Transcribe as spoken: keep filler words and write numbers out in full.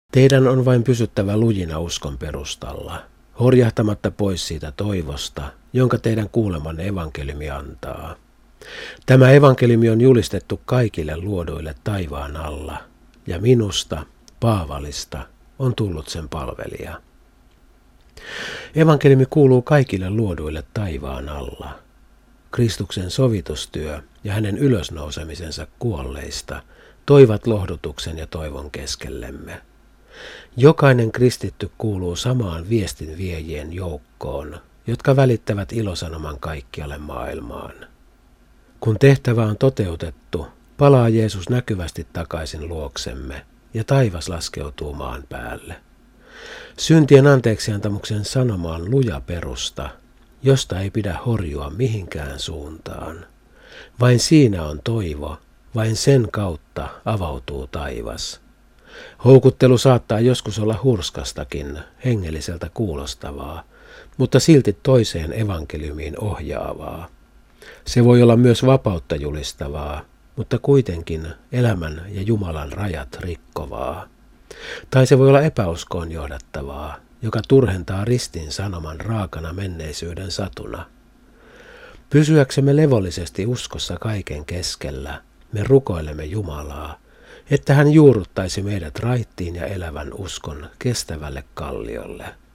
Teidän on vain pysyttävä lujina uskon perustalla, horjahtamatta pois siitä toivosta, jonka teidän kuulemanne evankeliumi antaa. Tämä evankeliumi on julistettu kaikille luoduille taivaan alla, ja minusta, Paavalista, on tullut sen palvelija. Evankeliumi kuuluu kaikille luoduille taivaan alla. Kristuksen sovitustyö ja hänen ylösnousemisensa kuolleista toivat lohdutuksen ja toivon keskellemme. Jokainen kristitty kuuluu samaan viestin viejien joukkoon, jotka välittävät ilosanoman kaikkialle maailmaan. Kun tehtävä on toteutettu, palaa Jeesus näkyvästi takaisin luoksemme ja taivas laskeutuu maan päälle. Syntien anteeksiantamuksen sanoma on luja perusta, josta ei pidä horjua mihinkään suuntaan. Vain siinä on toivo, vain sen kautta avautuu taivas. Houkuttelu saattaa joskus olla hurskastakin, hengelliseltä kuulostavaa, mutta silti toiseen evankeliumiin ohjaavaa. Se voi olla myös vapautta julistavaa, mutta kuitenkin elämän ja Jumalan rajat rikkovaa. Tai se voi olla epäuskoon johdattavaa, joka turhentaa ristin sanoman raakana menneisyyden satuna. Pysyäksemme levollisesti uskossa kaiken keskellä, me rukoilemme Jumalaa, että hän juurruttaisi meidät raittiin ja elävän uskon kestävälle kalliolle.